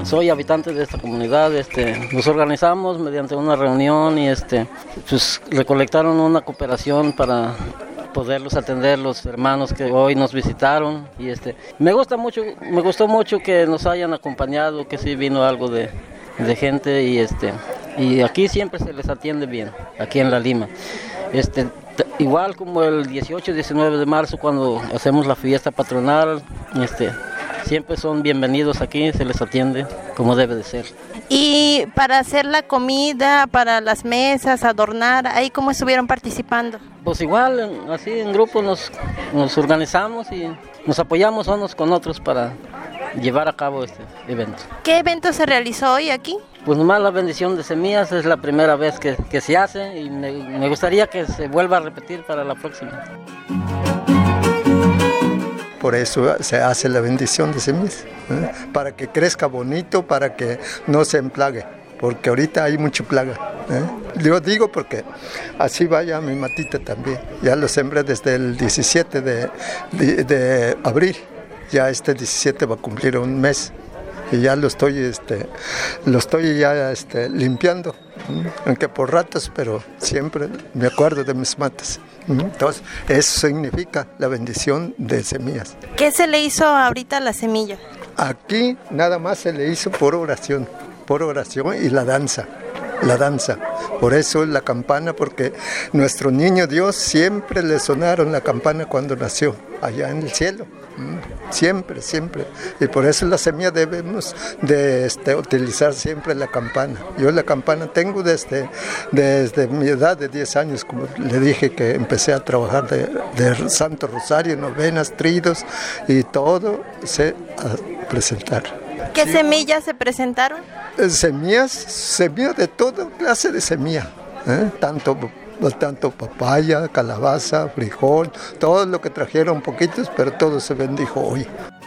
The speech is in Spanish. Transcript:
soy habitante de esta comunidad, nos organizamos mediante una reunión y pues recolectaron una cooperación para poderlos atender los hermanos que hoy nos visitaron y me gustó mucho que nos hayan acompañado, que sí vino algo de gente y aquí siempre se les atiende bien, aquí en La Lima. Igual como el 18 y 19 de marzo cuando hacemos la fiesta patronal, siempre son bienvenidos aquí, se les atiende como debe de ser. Y para hacer la comida, para las mesas, adornar, ¿ahí cómo estuvieron participando? Pues igual, así en grupo nos organizamos y nos apoyamos unos con otros para llevar a cabo este evento. ¿Qué evento se realizó hoy aquí? Pues nomás la bendición de semillas, es la primera vez que se hace y me gustaría que se vuelva a repetir para la próxima. Por eso se hace la bendición de semillas, para que crezca bonito, para que no se emplague, porque ahorita hay mucha plaga. Yo digo porque así vaya mi matita también, ya lo sembré desde el 17 de abril, ya 17 va a cumplir un mes y ya lo estoy ya limpiando, aunque por ratos, pero siempre me acuerdo de mis matas. Entonces, eso significa la bendición de semillas. ¿Qué se le hizo ahorita a la semilla? Aquí nada más se le hizo por oración y la danza. Por eso la campana, porque nuestro niño Dios siempre le sonaron la campana cuando nació, allá en el cielo. Siempre. Y por eso la semilla debemos de utilizar siempre la campana. Yo la campana tengo desde mi edad de 10 años, como le dije que empecé a trabajar de Santo Rosario, novenas, tridos y todo sé a presentar. ¿Qué semillas se presentaron? Semillas de toda clase de semilla, tanto papaya, calabaza, frijol, todo lo que trajeron poquitos, pero todo se bendijo hoy.